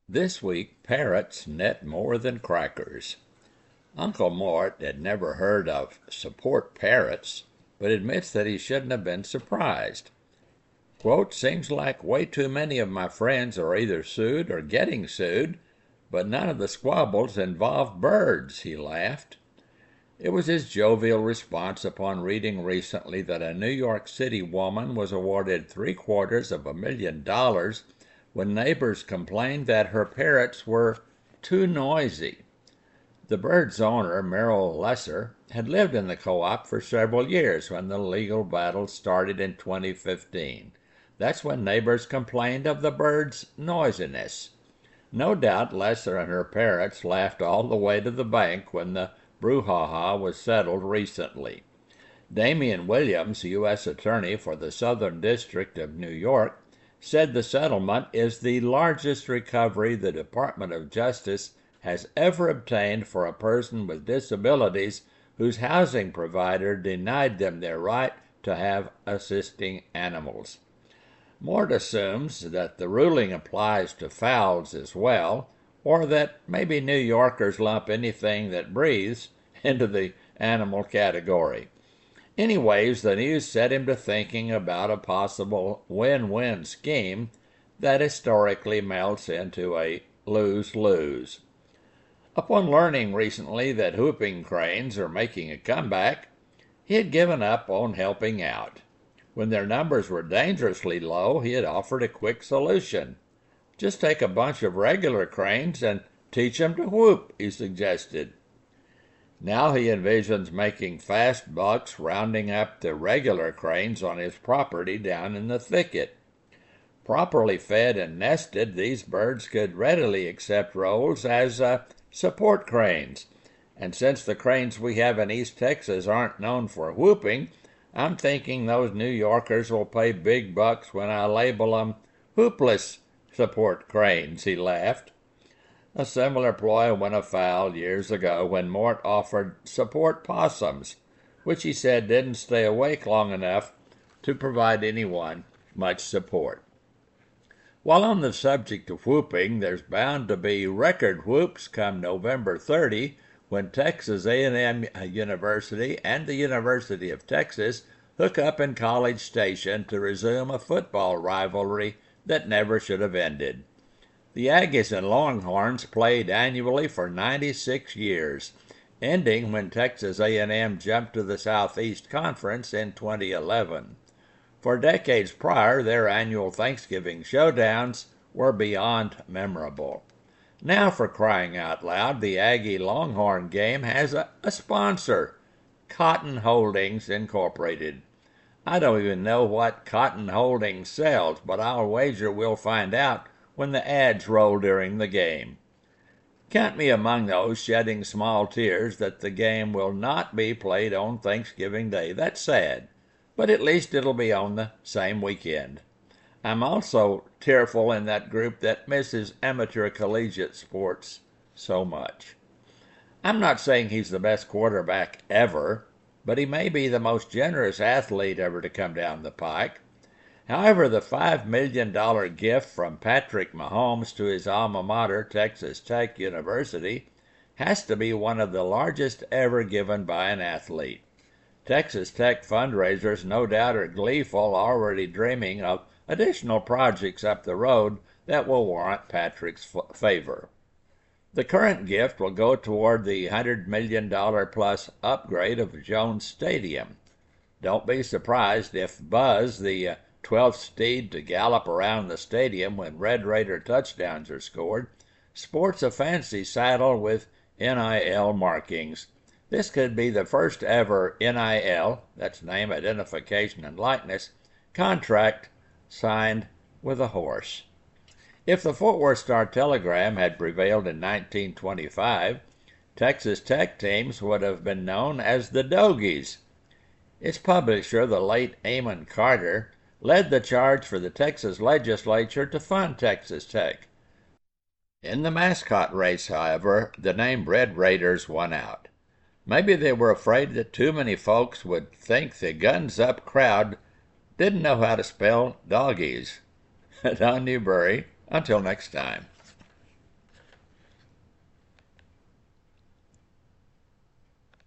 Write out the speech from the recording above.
This week, parrots net more than crackers. Uncle Mort had never heard of support parrots, but admits that he shouldn't have been surprised. Quote, seems like way too many of my friends are either sued or getting sued, but none of the squabbles involve birds, he laughed. It was his jovial response upon reading recently that a New York City woman was awarded $750,000 when neighbors complained that her parrots were too noisy. The bird's owner, Merrill Lesser, had lived in the co-op for several years when the legal battle started in 2015. That's when neighbors complained of the bird's noisiness. No doubt Lesser and her parrots laughed all the way to the bank when the brouhaha was settled recently. Damian Williams, U.S. Attorney for the Southern District of New York, said the settlement is the largest recovery the Department of Justice has ever obtained for a person with disabilities whose housing provider denied them their right to have assisting animals. Mort assumes that the ruling applies to fowls as well, or that maybe New Yorkers lump anything that breathes into the animal category. Anyways, the news set him to thinking about a possible win-win scheme that historically melts into a lose-lose. Upon learning recently that whooping cranes are making a comeback, he had given up on helping out. When their numbers were dangerously low, he had offered a quick solution. Just take a bunch of regular cranes and teach them to whoop, he suggested. Now he envisions making fast bucks rounding up the regular cranes on his property down in the thicket. Properly fed and nested, these birds could readily accept roles as support cranes. And since the cranes we have in East Texas aren't known for whooping, I'm thinking those New Yorkers will pay big bucks when I label them whoopless support cranes, he laughed. A similar ploy went afoul years ago when Mort offered support possums, which he said didn't stay awake long enough to provide anyone much support. While on the subject of whooping, there's bound to be record whoops come November 30 when Texas A&M University and the University of Texas hook up in College Station to resume a football rivalry that never should have ended. The Aggies and Longhorns played annually for 96 years, ending when Texas A&M jumped to the Southeast Conference in 2011. For decades prior, their annual Thanksgiving showdowns were beyond memorable. Now, for crying out loud, the Aggie-Longhorn game has a sponsor, Cotton Holdings Incorporated. I don't even know what Cotton Holdings sells, but I'll wager we'll find out when the ads roll during the game. Count me among those shedding small tears that the game will not be played on Thanksgiving Day. That's sad, but at least it'll be on the same weekend. I'm also tearful in that group that misses amateur collegiate sports so much. I'm not saying he's the best quarterback ever, but he may be the most generous athlete ever to come down the pike. However, the $5 million gift from Patrick Mahomes to his alma mater, Texas Tech University, has to be one of the largest ever given by an athlete. Texas Tech fundraisers no doubt are gleeful, already dreaming of additional projects up the road that will warrant Patrick's favor. The current gift will go toward the $100 million plus upgrade of Jones Stadium. Don't be surprised if Buzz, the 12th steed to gallop around the stadium when Red Raider touchdowns are scored, sports a fancy saddle with NIL markings. This could be the first ever NIL, that's name, identification, and likeness, contract signed with a horse. If the Fort Worth Star-Telegram had prevailed in 1925, Texas Tech teams would have been known as the Dogies. Its publisher, the late Amon Carter, led the charge for the Texas legislature to fund Texas Tech. In the mascot race, however, the name Red Raiders won out. Maybe they were afraid that too many folks would think the guns-up crowd didn't know how to spell doggies. Don Newberry, until next time.